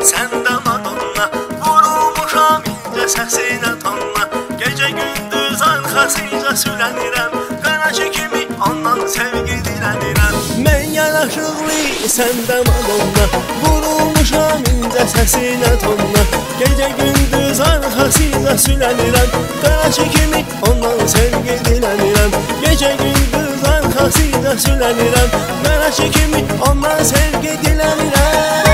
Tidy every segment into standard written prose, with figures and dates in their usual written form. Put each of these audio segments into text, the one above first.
Sən də Madonna, vurulmuşam incə səsinə tonla. Gecə gündüz arxasıca sülənirəm, qaraçı kimi ondan sevgi dilənirəm. Mən yaraşıqlı, sən də Madonna, vurulmuşam incə səsinə tonla. Gecə gündüz arxasıca sülənirəm, qaraçı kimi ondan sevgi dilənirəm. Gecə gündüz arxasıca sülənirəm, qaraçı kimi ondan sevgi dilənirəm.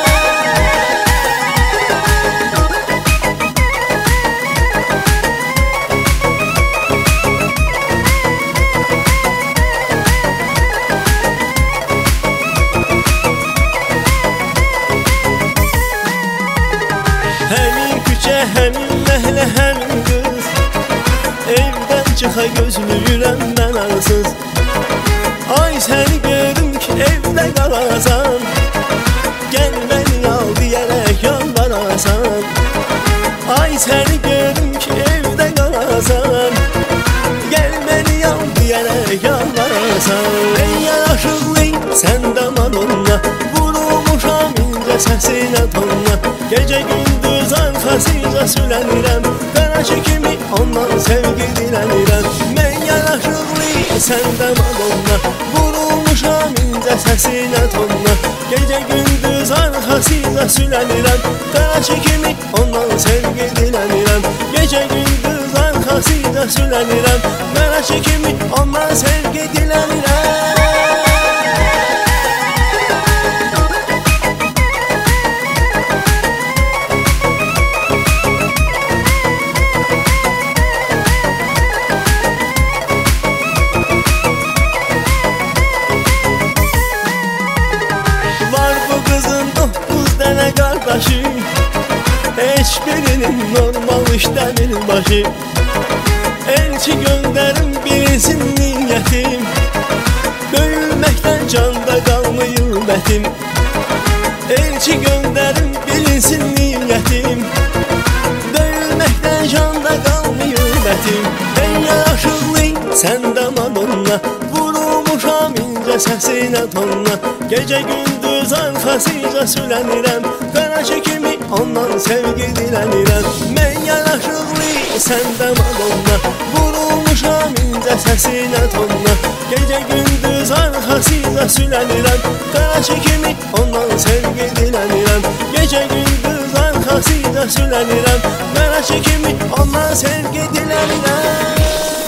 Həmin küçə, həmin məhlə, həmin qız, evdən çıxa gözlüyürəm mən arsız. Ay səni gördüm ki evdə qalasan, gəl məni al deyərək yalvarasan. Ay səni gördüm ki evdə qalasan, gəl məni al deyərək yalvarasan. Ey yaraşıqlı, sən də Madonna, vurulmuşam incə səsinə tonla. Gecə gündüz arxasıca sülənirəm, qaraçı kimi ondan sevgi dilənirəm. Mən yaraşıqlı, sən də Madonna, vurulmuşam incə səsinə tonla. Gecə gündüz arxasıca sülənirəm, qaraçı kimi ondan sevgi dilənirəm. Gecə gündüz arxasıca sülənirəm, qaraçı kimi ondan sevgi dilənirəm. Qardaşı, heç birinin normal işləmir başı. Elçi göndərim bilinsin niyyətim, döyülməkdən canda qalmayır bətim. Elçi göndərim bilinsin niyyətim, döyülməkdən canda qalmayır bətim. Ey yaraşıqlı, sən də Madonna, vurulmuşam incə səsinə tonla. Gecə gündüz arxasıca sülənirəm, qaraçı kimi ondan sevgi dilənirəm. Mən yaraşıqlı, sən də Madonna, vurulmuşam incə səsinə tonla. Gecə gündüz arxasıca sülənirəm, qaraçı kimi ondan sevgi dilənirəm. Gecə gündüz arxasıca sülənirəm, qaraçı kimi ondan sevgi dilənirəm.